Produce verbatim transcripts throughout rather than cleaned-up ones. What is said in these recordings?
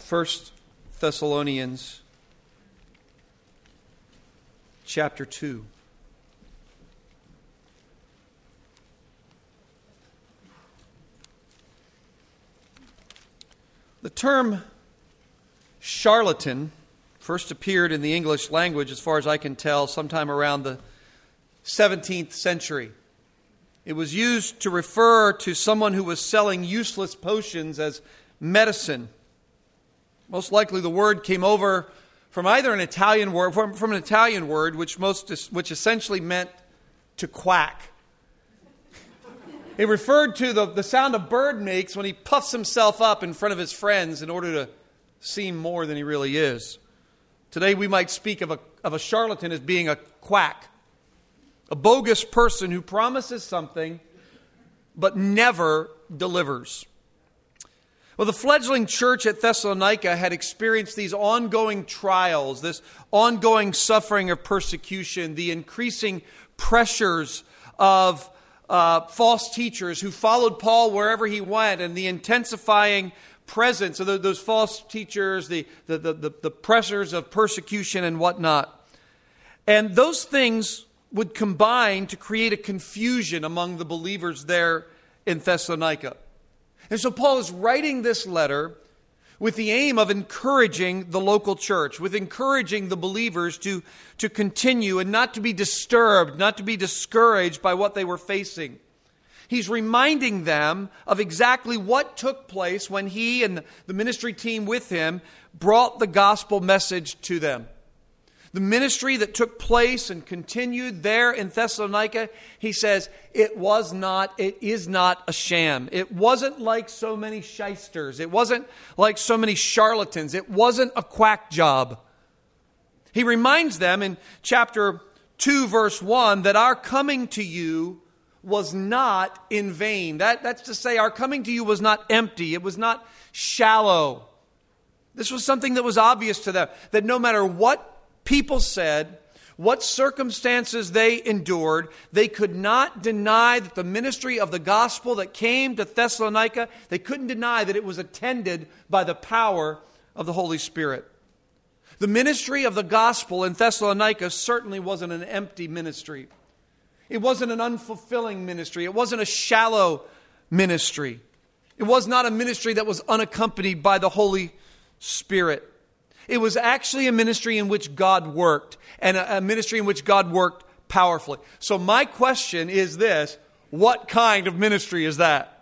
First Thessalonians chapter two. The term charlatan first appeared in the English language, as far as I can tell, sometime around the seventeenth century. It was used to refer to someone who was selling useless potions as medicine. Most likely the word came over from either an Italian word, from, from an Italian word, which most, which essentially meant to quack. It referred to the, the sound a bird makes when he puffs himself up in front of his friends in order to seem more than he really is. Today we might speak of a, of a charlatan as being a quack, a bogus person who promises something but never delivers. Well, the fledgling church at Thessalonica had experienced these ongoing trials, this ongoing suffering of persecution, the increasing pressures of uh, false teachers who followed Paul wherever he went, and the intensifying presence of those false teachers, the, the, the, the, the pressures of persecution and whatnot. And those things would combine to create a confusion among the believers there in Thessalonica. And so Paul is writing this letter with the aim of encouraging the local church, with encouraging the believers to, to continue and not to be disturbed, not to be discouraged by what they were facing. He's reminding them of exactly what took place when he and the ministry team with him brought the gospel message to them. The ministry that took place and continued there in Thessalonica, he says, it was not, it is not a sham. It wasn't like so many shysters. It wasn't like so many charlatans. It wasn't a quack job. He reminds them in chapter two, verse one, that our coming to you was not in vain. That, that's to say, our coming to you was not empty. It was not shallow. This was something that was obvious to them, that no matter what people said, what circumstances they endured, they could not deny that the ministry of the gospel that came to Thessalonica, they couldn't deny that it was attended by the power of the Holy Spirit. The ministry of the gospel in Thessalonica certainly wasn't an empty ministry. It wasn't an unfulfilling ministry. It wasn't a shallow ministry. It was not a ministry that was unaccompanied by the Holy Spirit. It was actually a ministry in which God worked, and a, a ministry in which God worked powerfully. So my question is this: what kind of ministry is that?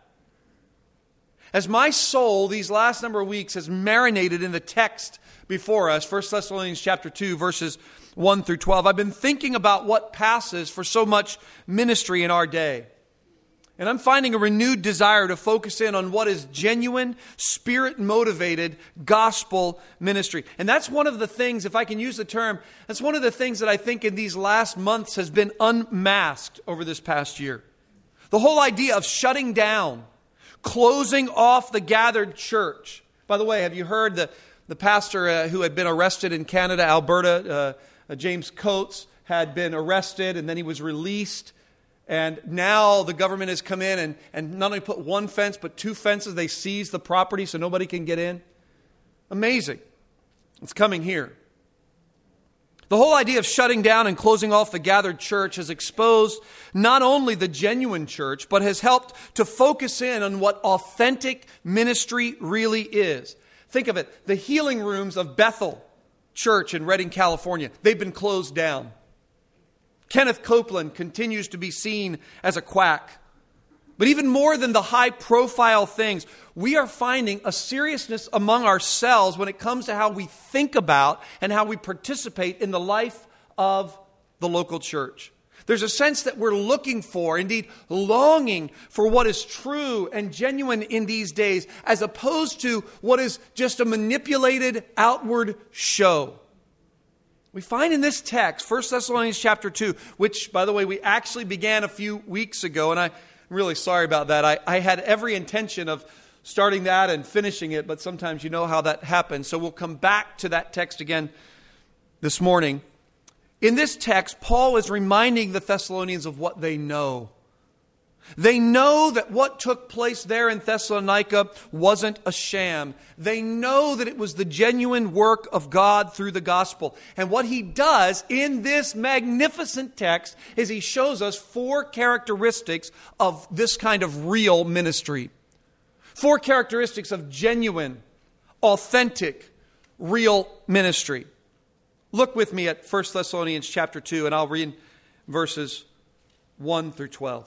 As my soul these last number of weeks has marinated in the text before us, First Thessalonians chapter two, verses one through twelve, I've been thinking about what passes for so much ministry in our day. And I'm finding a renewed desire to focus in on what is genuine, Spirit-motivated gospel ministry. And that's one of the things, if I can use the term, that's one of the things that I think in these last months has been unmasked over this past year. The whole idea of shutting down, closing off the gathered church. By the way, have you heard the, the pastor uh, who had been arrested in Canada, Alberta, uh, uh, James Coates, had been arrested and then he was released. And now the government has come in and, and not only put one fence, but two fences. They seize the property so nobody can get in. Amazing. It's coming here. The whole idea of shutting down and closing off the gathered church has exposed not only the genuine church, but has helped to focus in on what authentic ministry really is. Think of it. The healing rooms of Bethel Church in Redding, California, they've been closed down. Kenneth Copeland continues to be seen as a quack. But even more than the high-profile things, we are finding a seriousness among ourselves when it comes to how we think about and how we participate in the life of the local church. There's a sense that we're looking for, indeed longing for what is true and genuine in these days, as opposed to what is just a manipulated outward show. We find in this text, First Thessalonians chapter two, which, by the way, we actually began a few weeks ago, and I'm really sorry about that. I, I had every intention of starting that and finishing it, but sometimes you know how that happens. So we'll come back to that text again this morning. In this text, Paul is reminding the Thessalonians of what they know. They know that what took place there in Thessalonica wasn't a sham. They know that it was the genuine work of God through the gospel. And what he does in this magnificent text is he shows us four characteristics of this kind of real ministry. Four characteristics of genuine, authentic, real ministry. Look with me at First Thessalonians chapter two, and I'll read verses one through twelve.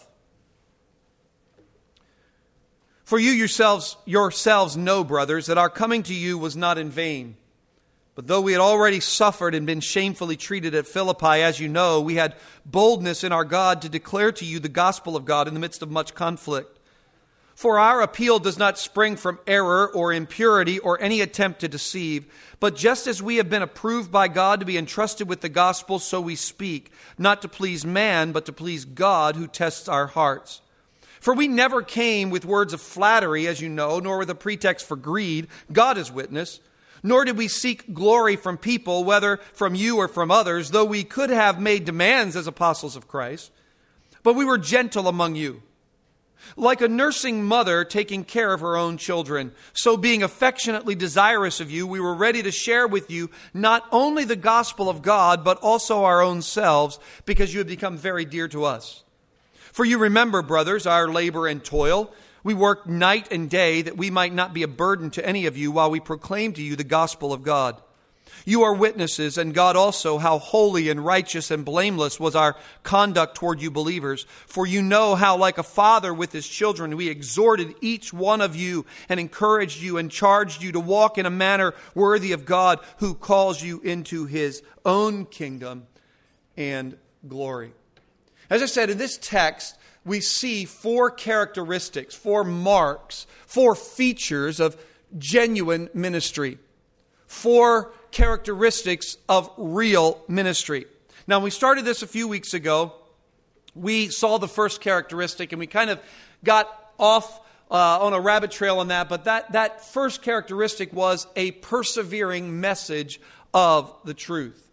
For you yourselves, yourselves know, brothers, that our coming to you was not in vain. But though we had already suffered and been shamefully treated at Philippi, as you know, we had boldness in our God to declare to you the gospel of God in the midst of much conflict. For our appeal does not spring from error or impurity or any attempt to deceive, but just as we have been approved by God to be entrusted with the gospel, so we speak, not to please man, but to please God who tests our hearts. For we never came with words of flattery, as you know, nor with a pretext for greed. God is witness. Nor did we seek glory from people, whether from you or from others, though we could have made demands as apostles of Christ. But we were gentle among you, like a nursing mother taking care of her own children. So being affectionately desirous of you, we were ready to share with you not only the gospel of God, but also our own selves, because you have become very dear to us. For you remember, brothers, our labor and toil. We worked night and day that we might not be a burden to any of you while we proclaim to you the gospel of God. You are witnesses, and God also, how holy and righteous and blameless was our conduct toward you believers. For you know how, like a father with his children, we exhorted each one of you and encouraged you and charged you to walk in a manner worthy of God, who calls you into his own kingdom and glory. As I said, in this text, we see four characteristics, four marks, four features of genuine ministry. Four characteristics of real ministry. Now, when we started this a few weeks ago, we saw the first characteristic, and we kind of got off uh, on a rabbit trail on that, but that, that first characteristic was a persevering message of the truth.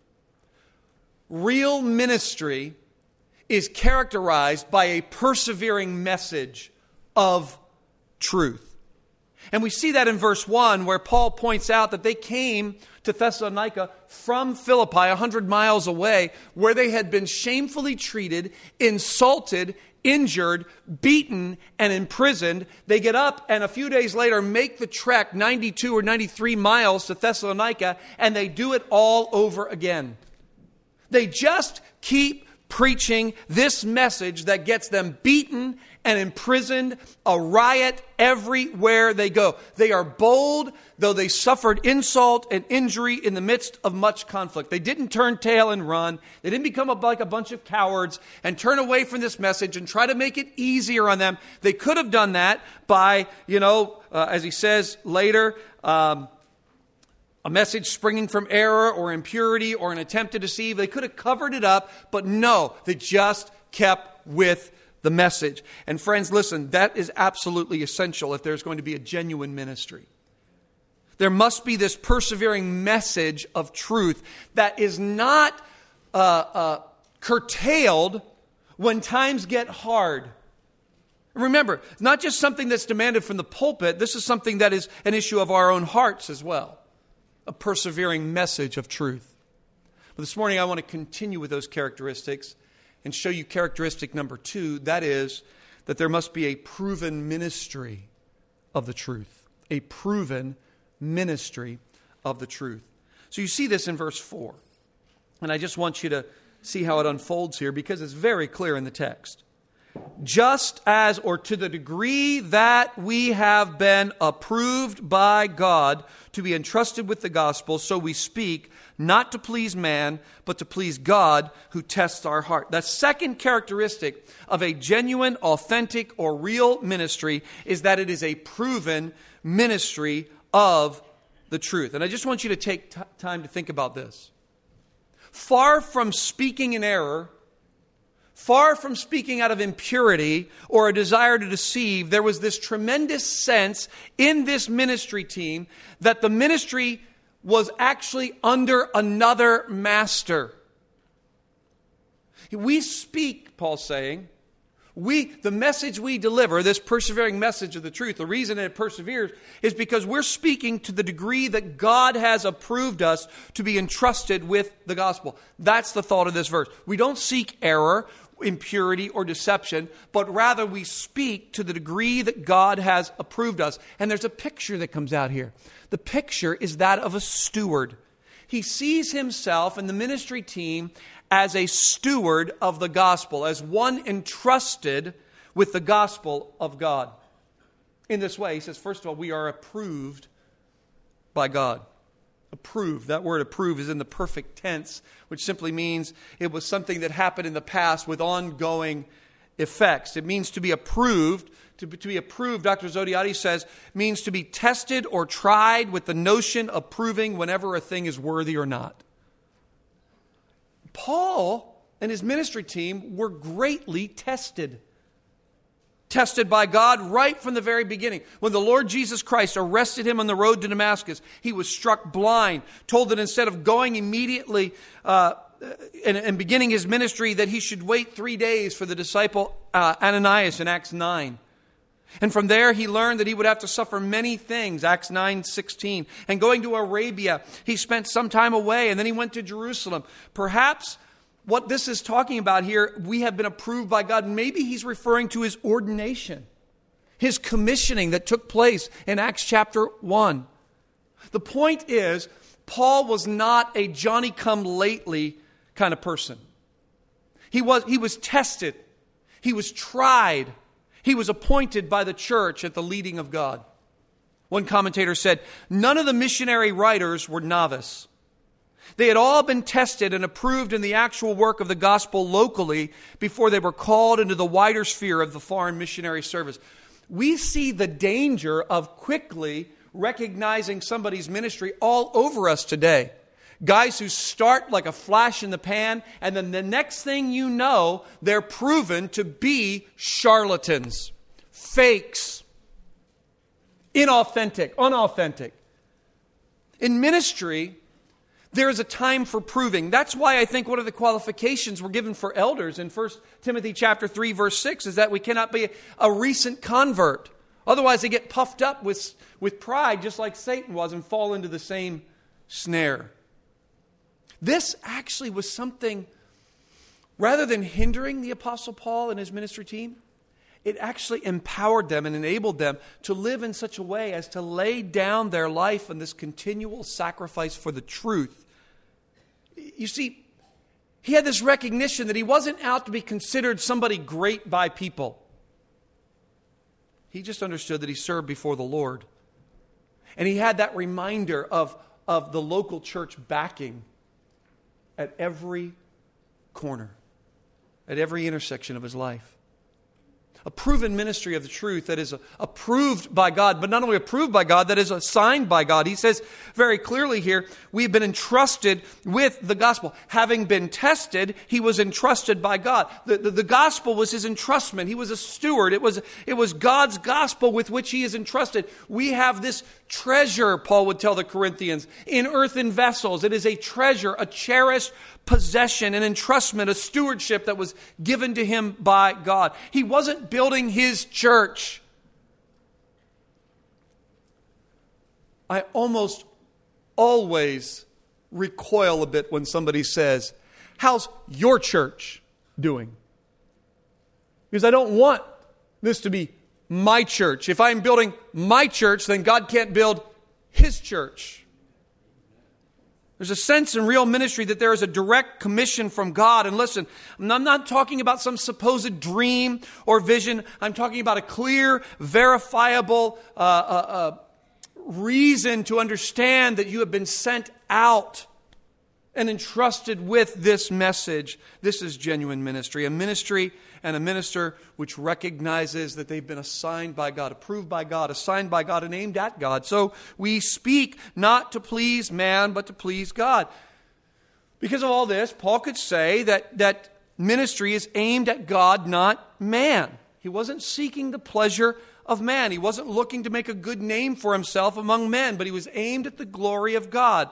Real ministry is characterized by a persevering message of truth. And we see that in verse one, where Paul points out that they came to Thessalonica from Philippi, a hundred miles away, where they had been shamefully treated, insulted, injured, beaten, and imprisoned. They get up and a few days later make the trek ninety-two or ninety-three miles to Thessalonica, and they do it all over again. They just keep preaching this message that gets them beaten and imprisoned, a riot everywhere they go. They are bold, though they suffered insult and injury in the midst of much conflict. They didn't turn tail and run. They didn't become a, like a bunch of cowards and turn away from this message and try to make it easier on them. They could have done that by, you know, uh, as he says later, um, a message springing from error or impurity or an attempt to deceive. They could have covered it up, but no, they just kept with the message. And friends, listen, that is absolutely essential if there's going to be a genuine ministry. There must be this persevering message of truth that is not uh, uh, curtailed when times get hard. Remember, it's not just something that's demanded from the pulpit. This is something that is an issue of our own hearts as well. A persevering message of truth. But this morning I want to continue with those characteristics and show you characteristic number two. That is that there must be a proven ministry of the truth. A proven ministry of the truth. So you see this in verse four. And I just want you to see how it unfolds here, because it's very clear in the text. Just as, or to the degree that we have been approved by God to be entrusted with the gospel, so we speak, not to please man, but to please God who tests our heart. The second characteristic of a genuine, authentic, or real ministry is that it is a proven ministry of the truth. And I just want you to take t- time to think about this. Far from speaking in error, far from speaking out of impurity or a desire to deceive, there was this tremendous sense in this ministry team that the ministry was actually under another master. We speak, Paul's saying, We, the message we deliver, this persevering message of the truth, the reason it perseveres is because we're speaking to the degree that God has approved us to be entrusted with the gospel. That's the thought of this verse. We don't seek error, impurity, or deception, but rather we speak to the degree that God has approved us. And there's a picture that comes out here. The picture is that of a steward. He sees himself and the ministry team as a steward of the gospel, as one entrusted with the gospel of God. In this way, he says, first of all, we are approved by God. Approved. That word approve is in the perfect tense, which simply means it was something that happened in the past with ongoing effects. It means to be approved. To be, to be approved, Doctor Zodhiates says, means to be tested or tried with the notion of proving whenever a thing is worthy or not. Paul and his ministry team were greatly tested. Tested by God right from the very beginning. When the Lord Jesus Christ arrested him on the road to Damascus, he was struck blind, told that instead of going immediately uh, and, and beginning his ministry, that he should wait three days for the disciple uh, Ananias in Acts nine. And from there he learned that he would have to suffer many things, Acts nine sixteen. And going to Arabia, he spent some time away, and then he went to Jerusalem. Perhaps what this is talking about here, we have been approved by God. Maybe he's referring to his ordination, his commissioning that took place in Acts chapter one. The point is, Paul was not a Johnny-come-lately kind of person. He was, he was tested. He was tried. He was appointed by the church at the leading of God. One commentator said, none of the missionary writers were novice. They had all been tested and approved in the actual work of the gospel locally before they were called into the wider sphere of the foreign missionary service. We see the danger of quickly recognizing somebody's ministry all over us today. Guys who start like a flash in the pan, and then the next thing you know, they're proven to be charlatans, fakes, inauthentic, unauthentic. In ministry, there is a time for proving. That's why I think one of the qualifications we're given for elders in First Timothy chapter three, verse six, is that we cannot be a recent convert. Otherwise, they get puffed up with, with pride, just like Satan was, and fall into the same snare. This actually was something, rather than hindering the Apostle Paul and his ministry team, it actually empowered them and enabled them to live in such a way as to lay down their life in this continual sacrifice for the truth. You see, he had this recognition that he wasn't out to be considered somebody great by people. He just understood that he served before the Lord. And he had that reminder of, of the local church backing at every corner, at every intersection of his life. A proven ministry of the truth that is approved by God, but not only approved by God, that is assigned by God. He says very clearly here, we've been entrusted with the gospel. Having been tested, he was entrusted by God. The, the, the gospel was his entrustment. He was a steward. It was, it was God's gospel with which he is entrusted. We have this treasure, Paul would tell the Corinthians, in earthen vessels. It is a treasure, a cherished possession, an entrustment, a stewardship that was given to him by God. He wasn't building his church. I almost always recoil a bit when somebody says, how's your church doing? Because I don't want this to be my church. If I'm building my church, then God can't build his church. There's a sense in real ministry that there is a direct commission from God. And listen, I'm not talking about some supposed dream or vision. I'm talking about a clear, verifiable uh, uh, uh, reason to understand that you have been sent out and entrusted with this message. This is genuine ministry. A ministry and a minister which recognizes that they've been assigned by God, approved by God, assigned by God, and aimed at God. So we speak not to please man, but to please God. Because of all this, Paul could say that, that ministry is aimed at God, not man. He wasn't seeking the pleasure of man. He wasn't looking to make a good name for himself among men, but he was aimed at the glory of God.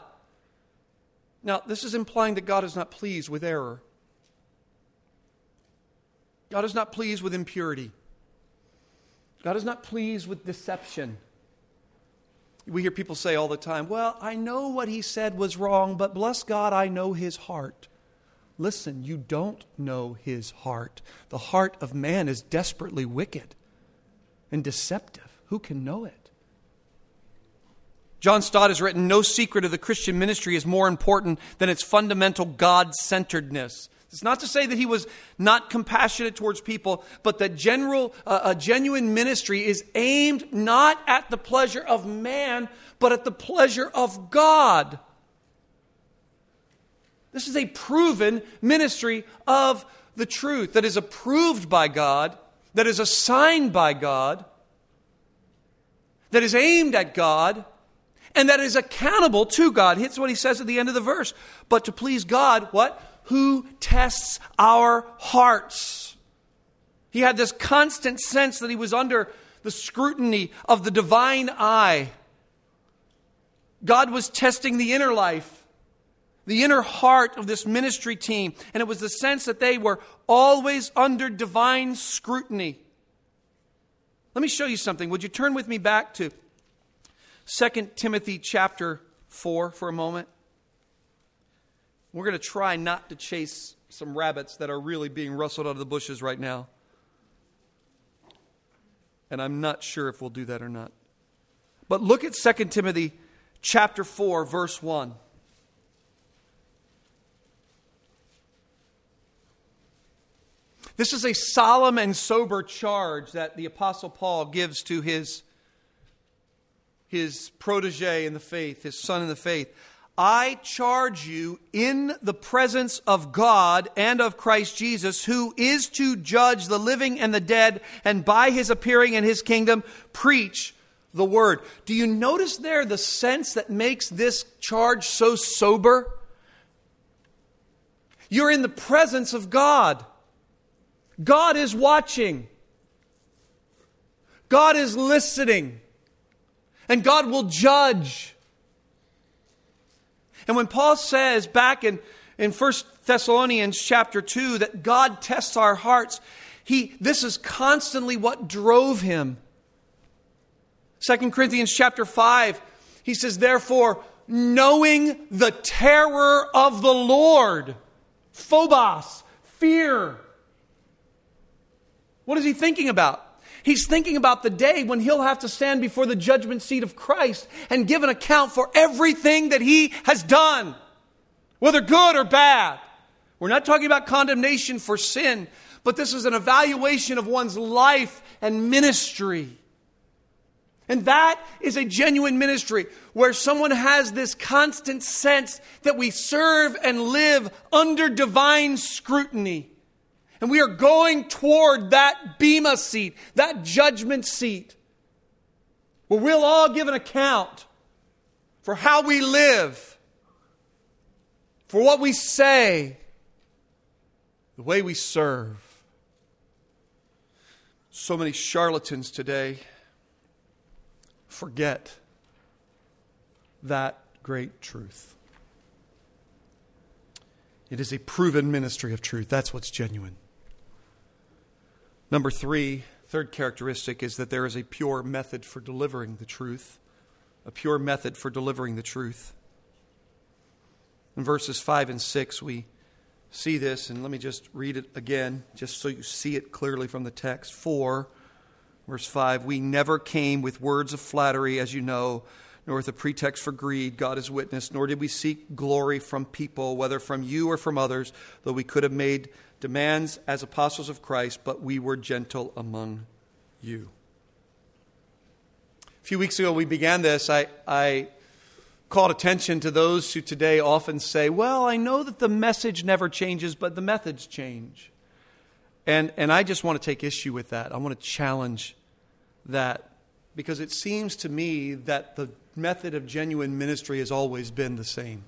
Now, this is implying that God is not pleased with error. God is not pleased with impurity. God is not pleased with deception. We hear people say all the time, well, I know what he said was wrong, but bless God, I know his heart. Listen, you don't know his heart. The heart of man is desperately wicked and deceptive. Who can know it? John Stott has written, no secret of the Christian ministry is more important than its fundamental God-centeredness. It's not to say that he was not compassionate towards people, but that general, uh, a genuine ministry is aimed not at the pleasure of man, but at the pleasure of God. This is a proven ministry of the truth that is approved by God, that is assigned by God, that is aimed at God, and that is accountable to God. Here's what he says at the end of the verse. But to please God, what? Who tests our hearts. He had this constant sense that he was under the scrutiny of the divine eye. God was testing the inner life, the inner heart of this ministry team. And it was the sense that they were always under divine scrutiny. Let me show you something. Would you turn with me back to Second Timothy chapter four for a moment? We're going to try not to chase some rabbits that are really being rustled out of the bushes right now. And I'm not sure if we'll do that or not. But look at Second Timothy chapter four, verse one. This is a solemn and sober charge that the Apostle Paul gives to his, his protege in the faith, his son in the faith. I charge you in the presence of God and of Christ Jesus, who is to judge the living and the dead, and by his appearing in his kingdom, preach the word. Do you notice there the sense that makes this charge so sober? You're in the presence of God. God is watching. God is listening. And God will judge. And when Paul says back in, in First Thessalonians chapter two that God tests our hearts, he this is constantly what drove him. Second Corinthians chapter five, he says, therefore, knowing the terror of the Lord, phobos, fear. What is he thinking about? He's thinking about the day when he'll have to stand before the judgment seat of Christ and give an account for everything that he has done, whether good or bad. We're not talking about condemnation for sin, but this is an evaluation of one's life and ministry. And that is a genuine ministry where someone has this constant sense that we serve and live under divine scrutiny. And we are going toward that bema seat, that judgment seat, where we'll all give an account for how we live, for what we say, the way we serve. So many charlatans today forget that great truth. It is a proven ministry of truth. That's what's genuine. Number three, third characteristic is that there is a pure method for delivering the truth. A pure method for delivering the truth. In verses five and six, we see this, and let me just read it again, just so you see it clearly from the text. For, verse five, we never came with words of flattery, as you know, nor with a pretext for greed, God is witness, nor did we seek glory from people, whether from you or from others, though we could have made demands as apostles of Christ, but we were gentle among you. A few weeks ago we began this. I, I called attention to those who today often say, well, I know that the message never changes, but the methods change. And, and I just want to take issue with that. I want to challenge that, because it seems to me that the method of genuine ministry has always been the same.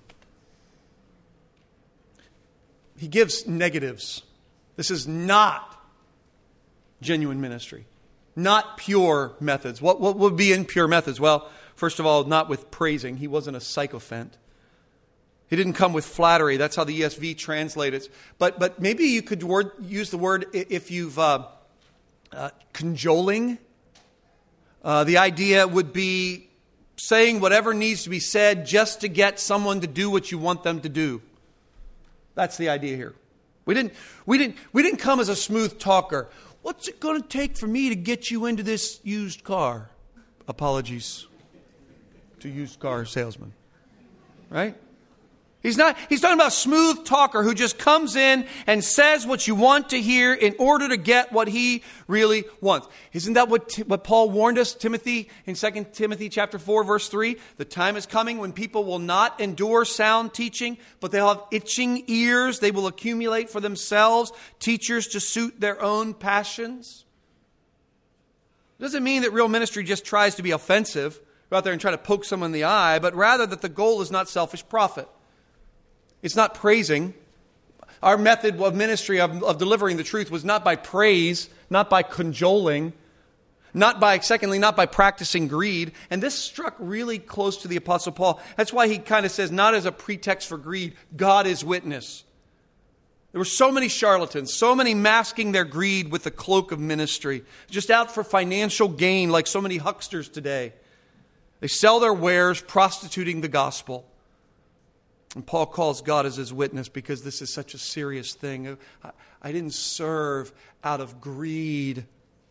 He gives negatives. This is not genuine ministry. Not pure methods. What, what would be impure methods? Well, first of all, not with praising. He wasn't a sycophant. He didn't come with flattery. That's how the E S V translates it. But, but maybe you could word, use the word, if you've uh, uh, cajoling. Uh, the idea would be saying whatever needs to be said just to get someone to do what you want them to do. That's the idea here. We didn't, we didn't, we didn't come as a smooth talker. What's it going to take for me to get you into this used car? Apologies to used car salesmen. Right? He's not, he's talking about a smooth talker who just comes in and says what you want to hear in order to get what he really wants. Isn't that what, what Paul warned us, Timothy, in Second Timothy chapter four, verse three? The time is coming when people will not endure sound teaching, but they'll have itching ears. They will accumulate for themselves teachers to suit their own passions. It doesn't mean that real ministry just tries to be offensive, go out there and try to poke someone in the eye, but rather that the goal is not selfish profit. It's not praising. Our method of ministry, of, of delivering the truth, was not by praise, not by cajoling, not by, secondly, not by practicing greed. And this struck really close to the Apostle Paul. That's why he kind of says, not as a pretext for greed, God is witness. There were so many charlatans, so many masking their greed with the cloak of ministry, just out for financial gain like so many hucksters today. They sell their wares, prostituting the gospel. And Paul calls God as his witness because this is such a serious thing. I, I didn't serve out of greed.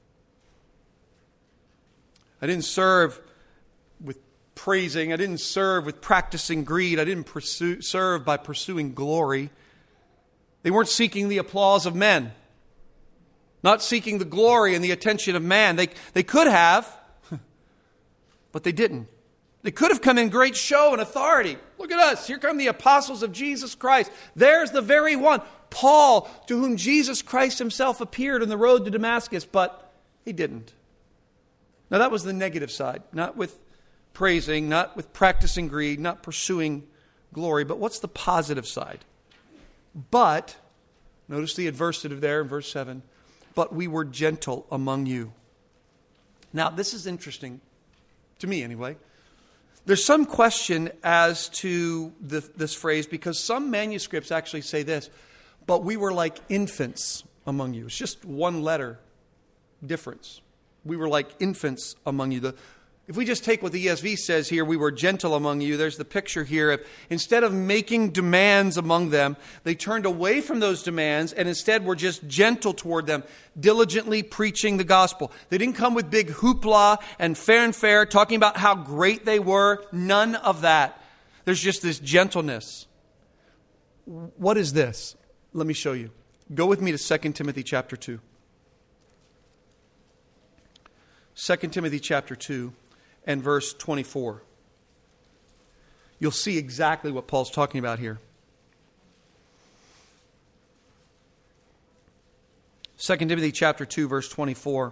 I didn't serve with praising. I didn't serve with practicing greed. I didn't pursue, serve by pursuing glory. They weren't seeking the applause of men. Not seeking the glory and the attention of man. They, they could have, but they didn't. They could have come in great show and authority. Look at us. Here come the apostles of Jesus Christ. There's the very one, Paul, to whom Jesus Christ himself appeared on the road to Damascus, but he didn't. Now that was the negative side. Not with praising, not with practicing greed, not pursuing glory. But what's the positive side? But, notice the adversative there in verse seven, but we were gentle among you. Now this is interesting, to me anyway. There's some question as to the, this phrase because some manuscripts actually say this, but we were like infants among you. It's just one letter difference. We were like infants among you. The, if we just take what the E S V says here, we were gentle among you, there's the picture here of instead of making demands among them, they turned away from those demands and instead were just gentle toward them, diligently preaching the gospel. They didn't come with big hoopla and fanfare talking about how great they were. None of that. There's just this gentleness. What is this? Let me show you. Go with me to Second Timothy chapter two. Second Timothy chapter two. And verse twenty-four. You'll see exactly what Paul's talking about here. Second Timothy chapter two, verse twenty-four.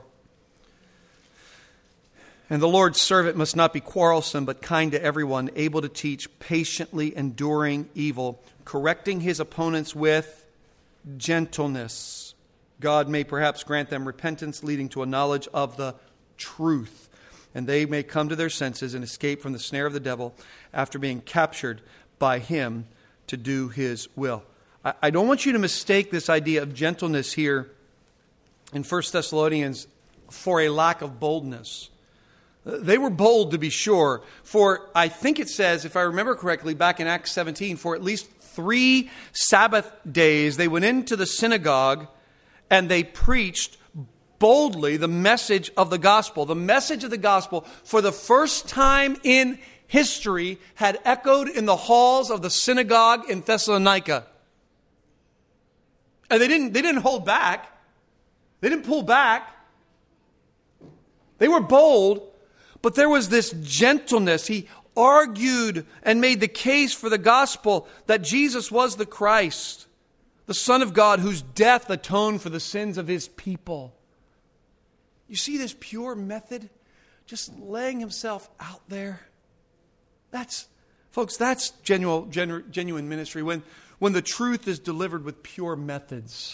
And the Lord's servant must not be quarrelsome, but kind to everyone, able to teach, patiently enduring evil, correcting his opponents with gentleness. God may perhaps grant them repentance, leading to a knowledge of the truth, and they may come to their senses and escape from the snare of the devil after being captured by him to do his will. I, I don't want you to mistake this idea of gentleness here in First Thessalonians for a lack of boldness. They were bold, to be sure, for I think it says, if I remember correctly, back in Acts seventeen, for at least three Sabbath days they went into the synagogue and they preached boldly the message of the gospel. The message of the gospel, for the first time in history, had echoed in the halls of the synagogue in Thessalonica. And they didn't, they didn't hold back. They didn't pull back. They were bold, but there was this gentleness. He argued and made the case for the gospel that Jesus was the Christ, the Son of God, whose death atoned for the sins of his people. You see this pure method? Just laying himself out there. That's, folks, that's genuine, genu- genuine ministry. When, when the truth is delivered with pure methods.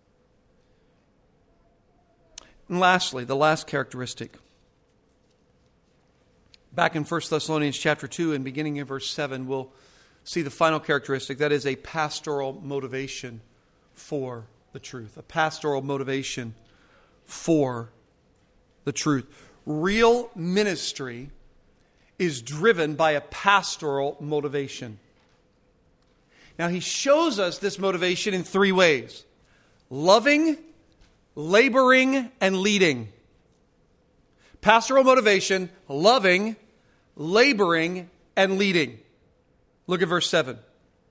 And lastly, the last characteristic. Back in First Thessalonians chapter two and beginning in verse seven, we'll see the final characteristic. That is a pastoral motivation for the truth. A pastoral motivation for the truth. Real ministry is driven by a pastoral motivation. Now, he shows us this motivation in three ways: loving, laboring, and leading. Pastoral motivation, loving, laboring, and leading. Look at verse seven.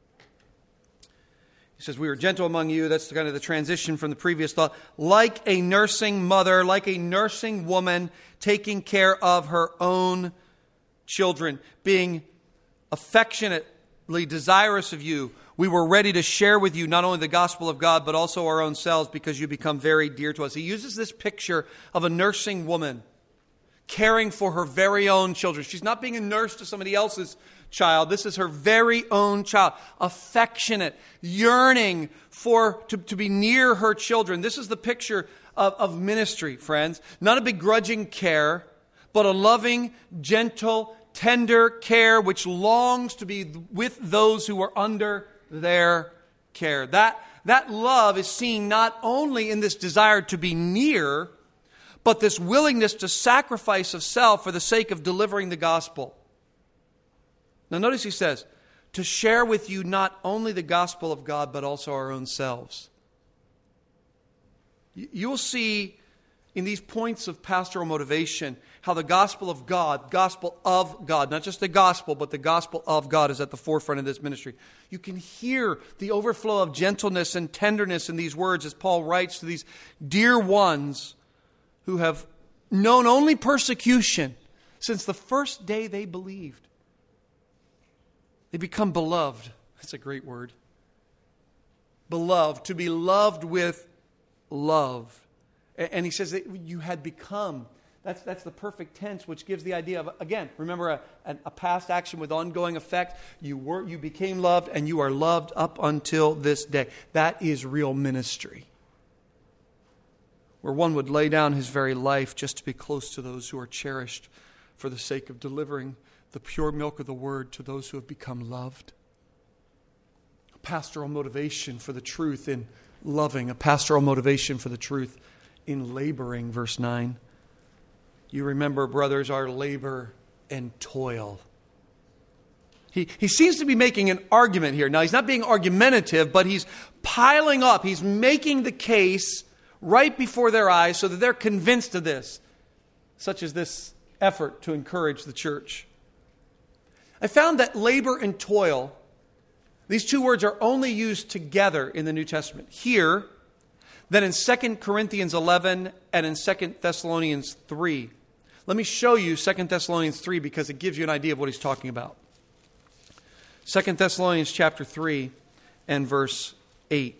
He says, we were gentle among you. That's kind of the transition from the previous thought. Like a nursing mother, like a nursing woman, taking care of her own children, being affectionately desirous of you. We were ready to share with you not only the gospel of God, but also our own selves, because you become very dear to us. He uses this picture of a nursing woman caring for her very own children. She's not being a nurse to somebody else's child. This is her very own child. Affectionate, yearning for to, to be near her children. This is the picture of, of ministry, friends. Not a begrudging care, but a loving, gentle, tender care which longs to be with those who are under their care. That, that love is seen not only in this desire to be near, but this willingness to sacrifice of self for the sake of delivering the gospel. Now notice he says, to share with you not only the gospel of God, but also our own selves. You will see in these points of pastoral motivation how the gospel of God, gospel of God, not just the gospel, but the gospel of God is at the forefront of this ministry. You can hear the overflow of gentleness and tenderness in these words as Paul writes to these dear ones who have known only persecution since the first day they believed. They become beloved. That's a great word. Beloved, to be loved with love. And he says that you had become. That's, that's the perfect tense, which gives the idea of, again, remember a, a past action with ongoing effect. You were, you became loved, and you are loved up until this day. That is real ministry. Where one would lay down his very life just to be close to those who are cherished for the sake of delivering the pure milk of the word to those who have become loved. A pastoral motivation for the truth in loving. A pastoral motivation for the truth in laboring, verse nine. You remember, brothers, our labor and toil. He, he seems to be making an argument here. Now, he's not being argumentative, but he's piling up. He's making the case right before their eyes so that they're convinced of this, such as this effort to encourage the church. I found that labor and toil, these two words are only used together in the New Testament. Here, then in Second Corinthians eleven and in Second Thessalonians three. Let me show you Second Thessalonians three because it gives you an idea of what he's talking about. Second Thessalonians chapter three and verse eight.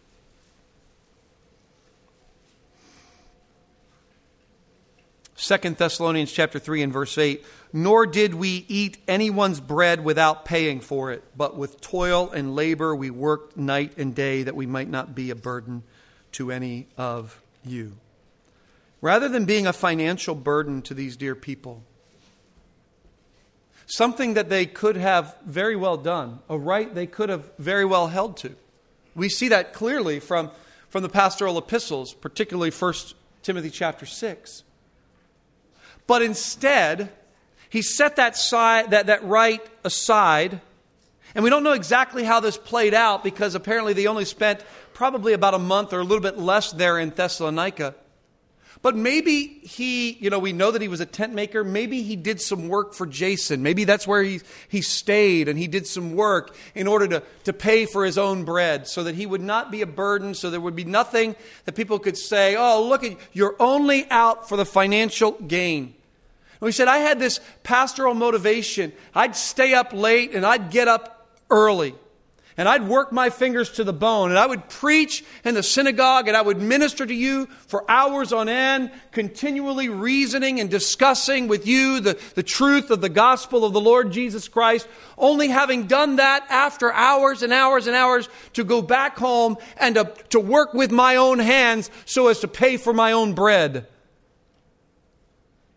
Second Thessalonians chapter three and verse eight. Nor did we eat anyone's bread without paying for it, but with toil and labor we worked night and day that we might not be a burden to any of you. Rather than being a financial burden to these dear people, something that they could have very well done, a right they could have very well held to. We see that clearly from, from the pastoral epistles, particularly First Timothy chapter six. But instead, he set that, side, that, that right aside, and we don't know exactly how this played out because apparently they only spent probably about a month or a little bit less there in Thessalonica. But maybe he, you know, we know that he was a tent maker. Maybe he did some work for Jason. Maybe that's where he, he stayed and he did some work in order to, to pay for his own bread so that he would not be a burden, so there would be nothing that people could say, oh, look, at you're only out for the financial gain. And we said, I had this pastoral motivation. I'd stay up late and I'd get up early. And I'd work my fingers to the bone. And I would preach in the synagogue and I would minister to you for hours on end, continually reasoning and discussing with you the, the truth of the gospel of the Lord Jesus Christ. Only having done that after hours and hours and hours to go back home and to, to work with my own hands so as to pay for my own bread.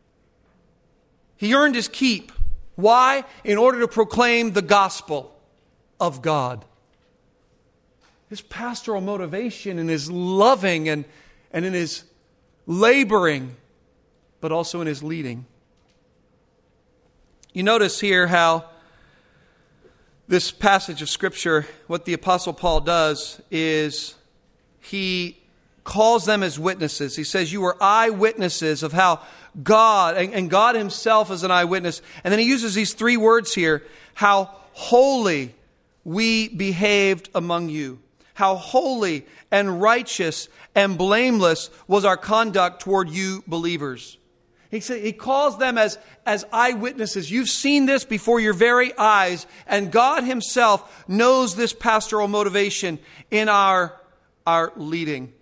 He earned his keep. Why? In order to proclaim the gospel. of God. His pastoral motivation in his loving and, and in his laboring, but also in his leading. You notice here how this passage of Scripture, what the Apostle Paul does is he calls them as witnesses. He says, you are eyewitnesses of how God, and, and God himself is an eyewitness. And then he uses these three words here, how holy we behaved among you. How holy and righteous and blameless was our conduct toward you believers. He said, he calls them as, as eyewitnesses. You've seen this before your very eyes, and God himself knows this pastoral motivation in our, our leading.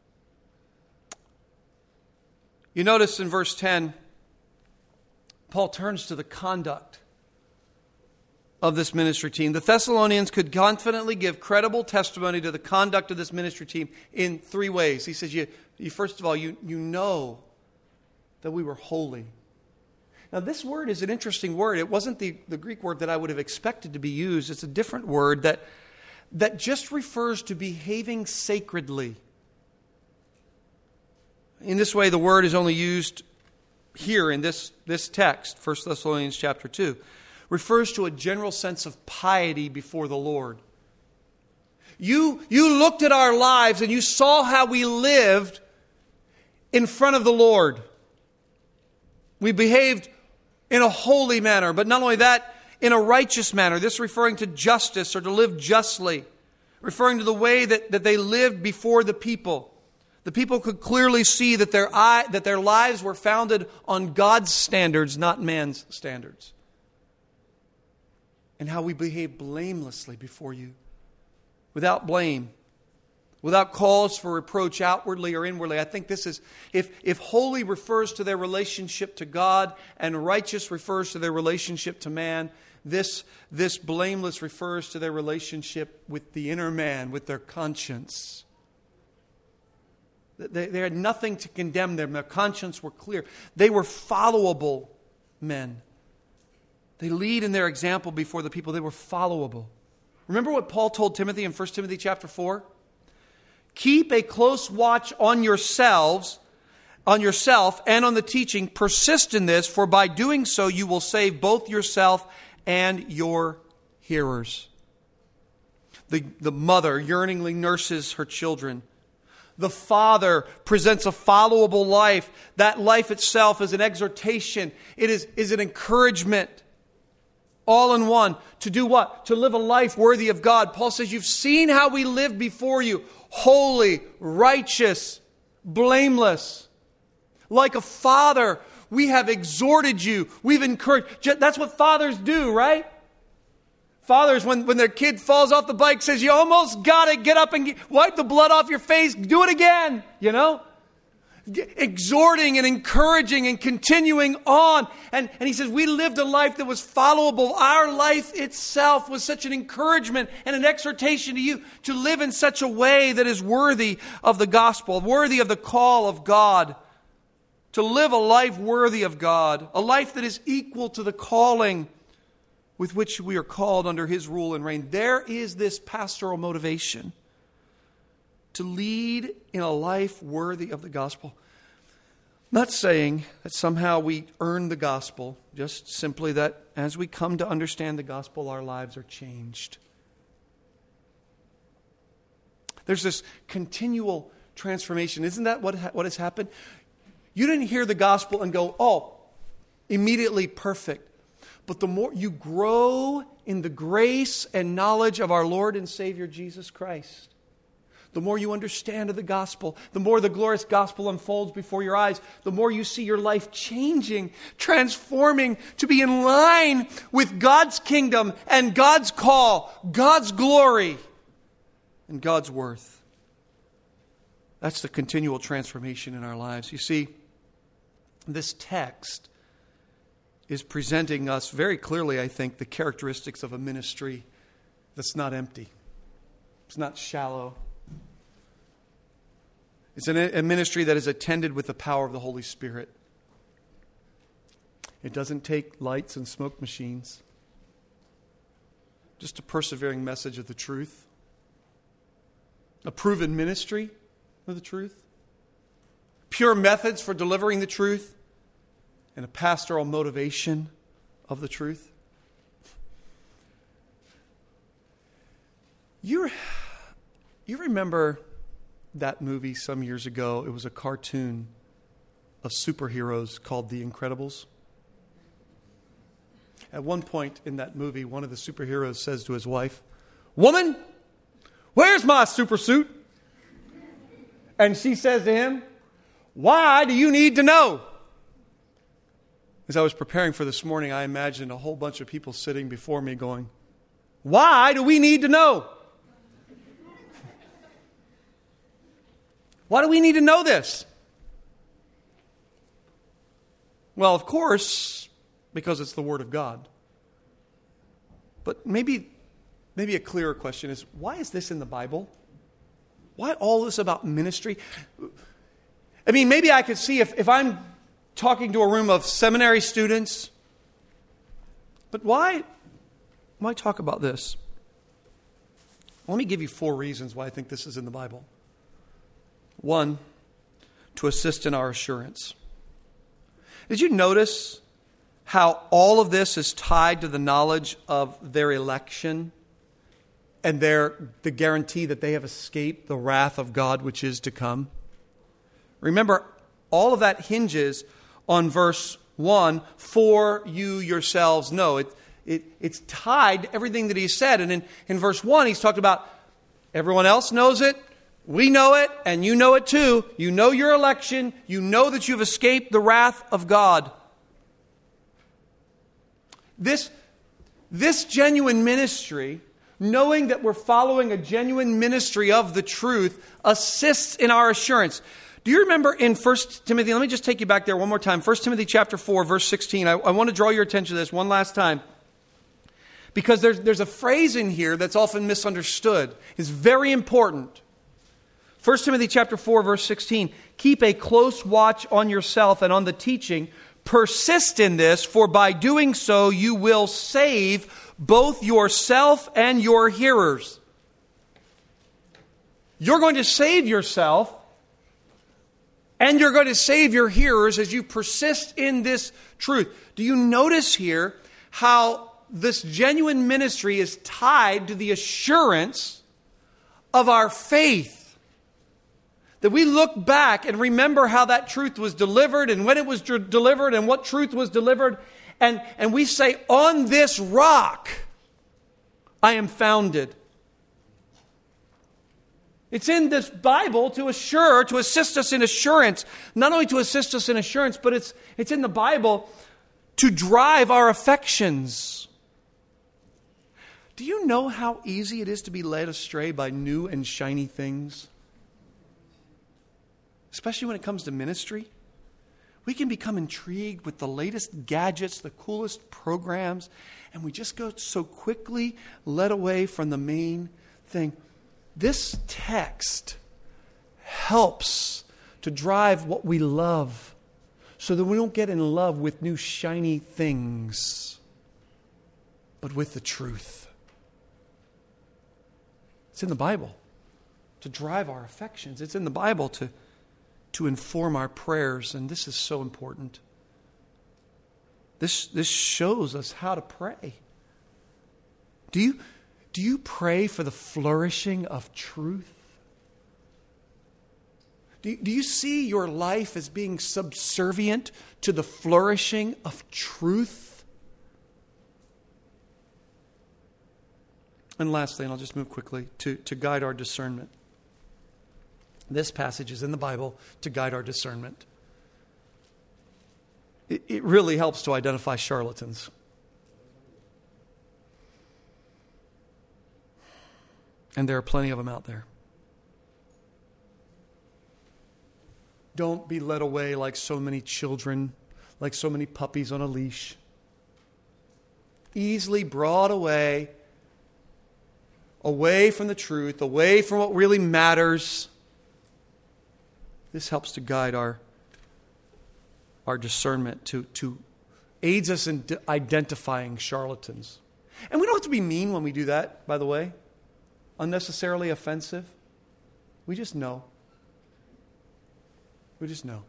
You notice in verse ten, Paul turns to the conduct of this ministry team. The Thessalonians could confidently give credible testimony to the conduct of this ministry team in three ways. He says, you, you first of all, you, you know that we were holy. Now, this word is an interesting word. It wasn't the, the Greek word that I would have expected to be used. It's a different word that, that just refers to behaving sacredly. In this way, the word is only used here in this, this text, First Thessalonians chapter two. Refers to a general sense of piety before the Lord. You, you looked at our lives and you saw how we lived in front of the Lord. We behaved in a holy manner, but not only that, in a righteous manner. This referring to justice or to live justly. Referring to the way that, that they lived before the people. The people could clearly see that their, eye, that their lives were founded on God's standards, not man's standards. And how we behave blamelessly before you. Without blame. Without cause for reproach outwardly or inwardly. I think this is, if, if holy refers to their relationship to God and righteous refers to their relationship to man, this, this blameless refers to their relationship with the inner man, with their conscience. They, they had nothing to condemn them. Their conscience were clear. They were followable men. They lead in their example before the people. They were followable. Remember what Paul told Timothy in First Timothy chapter four? Keep a close watch on yourselves, on yourself and on the teaching. Persist in this, for by doing so you will save both yourself and your hearers. The, the mother yearningly nurses her children. The father presents a followable life. That life itself is an exhortation. It is, is an encouragement. All in one. To do what? To live a life worthy of God. Paul says, you've seen how we lived before you. Holy, righteous, blameless. Like a father, we have exhorted you. We've encouraged. That's what fathers do, right? Fathers, when, when their kid falls off the bike, says, you almost got it. Get up and get, wipe the blood off your face. Do it again. You know? Exhorting and encouraging and continuing on. And, and he says, we lived a life that was followable. Our life itself was such an encouragement and an exhortation to you to live in such a way that is worthy of the gospel, worthy of the call of God. To live a life worthy of God. A life that is equal to the calling with which we are called under his rule and reign. There is this pastoral motivation to lead in a life worthy of the gospel. Not saying that somehow we earn the gospel, just simply that as we come to understand the gospel, our lives are changed. There's this continual transformation. Isn't that what, what has happened? You didn't hear the gospel and go, oh, immediately perfect. But the more you grow in the grace and knowledge of our Lord and Savior Jesus Christ, the more you understand of the gospel, the more the glorious gospel unfolds before your eyes, the more you see your life changing, transforming to be in line with God's kingdom and God's call, God's glory, and God's worth. That's the continual transformation in our lives. You see, this text is presenting us very clearly, I think, the characteristics of a ministry that's not empty. It's not shallow. It's a ministry that is attended with the power of the Holy Spirit. It doesn't take lights and smoke machines. just a persevering message of the truth, a proven ministry of the truth, pure methods for delivering the truth, and a pastoral motivation of the truth. You, you remember that movie some years ago? It was a cartoon of superheroes called The Incredibles. At one point in that movie, one of the superheroes says to his wife, "Woman, where's my super suit?" And she says to him, "Why do you need to know?" As I was preparing for this morning, I imagined a whole bunch of people sitting before me going, "Why do we need to know? Why do we need to know this?" Well, of course, because it's the Word of God. But maybe, maybe a clearer question is, why is this in the Bible? Why all this about ministry? I mean, maybe I could see if, if I'm talking to a room of seminary students, but why, why talk about this? Let me give you four reasons why I think this is in the Bible. One, to assist in our assurance. Did you notice how all of this is tied to the knowledge of their election and their the guarantee that they have escaped the wrath of God which is to come? Remember, all of that hinges on verse one, "For you yourselves know." It, it, it's tied to everything that he said. And in, in verse one, he's talked about everyone else knows it, we know it, and you know it too. You know your election. You know that you've escaped the wrath of God. This, this genuine ministry, knowing that we're following a genuine ministry of the truth, assists in our assurance. Do you remember in First Timothy, let me just take you back there one more time. First Timothy chapter four, verse sixteen. I, I want to draw your attention to this one last time. Because there's, there's a phrase in here that's often misunderstood. It's very important. First Timothy chapter four, verse sixteen. "Keep a close watch on yourself and on the teaching. Persist in this, for by doing so you will save both yourself and your hearers." You're going to save yourself and you're going to save your hearers as you persist in this truth. Do you notice here how this genuine ministry is tied to the assurance of our faith? That we look back and remember how that truth was delivered and when it was d- delivered and what truth was delivered. And, and we say, on this rock I am founded. It's in this Bible to assure, to assist us in assurance. Not only to assist us in assurance, but it's, it's in the Bible to drive our affections. Do you know how easy it is to be led astray by new and shiny things? Especially when it comes to ministry. We can become intrigued with the latest gadgets, the coolest programs, and we just go so quickly led away from the main thing. This text helps to drive what we love so that we don't get in love with new shiny things, but with the truth. It's in the Bible to drive our affections. It's in the Bible to to inform our prayers, and this is so important. This, this shows us how to pray. Do you, do you pray for the flourishing of truth? Do, do you see your life as being subservient to the flourishing of truth? And lastly, and I'll just move quickly, to, to guide our discernment. This passage is in the Bible to guide our discernment. It, it really helps to identify charlatans. And there are plenty of them out there. Don't be led away like so many children, like so many puppies on a leash. Easily brought away, away from the truth, away from what really matters. This helps to guide our, our discernment, to, to aids us in d- identifying charlatans. And we don't have to be mean when we do that, by the way. Unnecessarily offensive. We just know. We just know.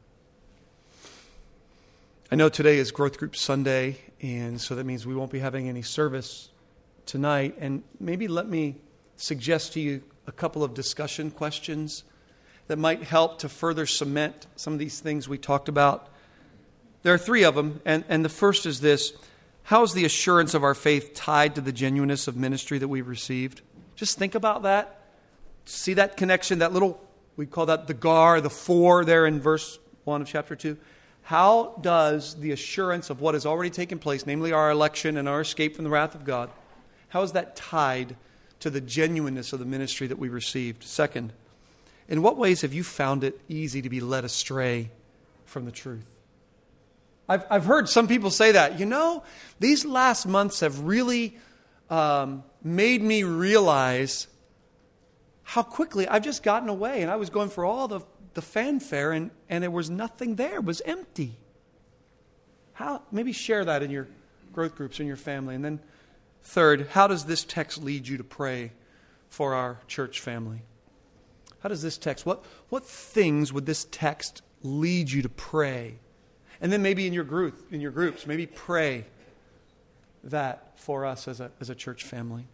I know today is Growth Group Sunday, and so that means we won't be having any service tonight. And maybe let me suggest to you a couple of discussion questions that might help to further cement some of these things we talked about. There are three of them, and, and the first is this. How is the assurance of our faith tied to the genuineness of ministry that we've received? Just think about that. See that connection, that little, we call that the gar, the for there in verse one of chapter two. How does the assurance of what has already taken place, namely our election and our escape from the wrath of God, how is that tied to the genuineness of the ministry that we received? Second, in what ways have you found it easy to be led astray from the truth? I've, I've heard some people say that. You know, these last months have really um, made me realize how quickly I've just gotten away. And I was going for all the, the fanfare, and, and there was nothing there. It was empty. How? Maybe share that in your growth groups, in your family. And then third, how does this text lead you to pray for our church family? How does this text, what, what things would this text lead you to pray? And then maybe in your group, in your groups, maybe pray that for us as a as a church family.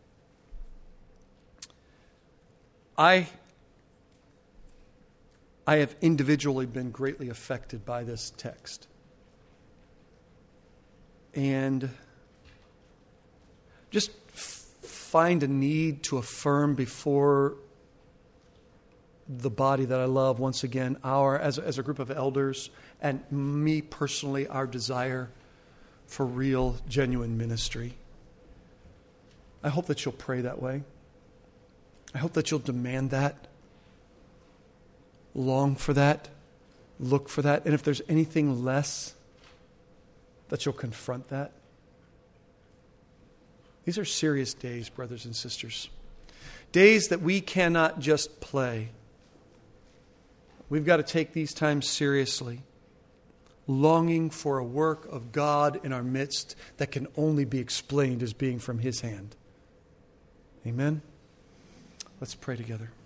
I I have individually been greatly affected by this text. And just f- find a need to affirm before the body that I love, once again, our as, as a group of elders, and me personally, our desire for real, genuine ministry. I hope that you'll pray that way. I hope that you'll demand that, long for that, look for that, and if there's anything less, that you'll confront that. These are serious days, brothers and sisters. Days that we cannot just play. We've got to take these times seriously, longing for a work of God in our midst that can only be explained as being from His hand. Amen? Let's pray together.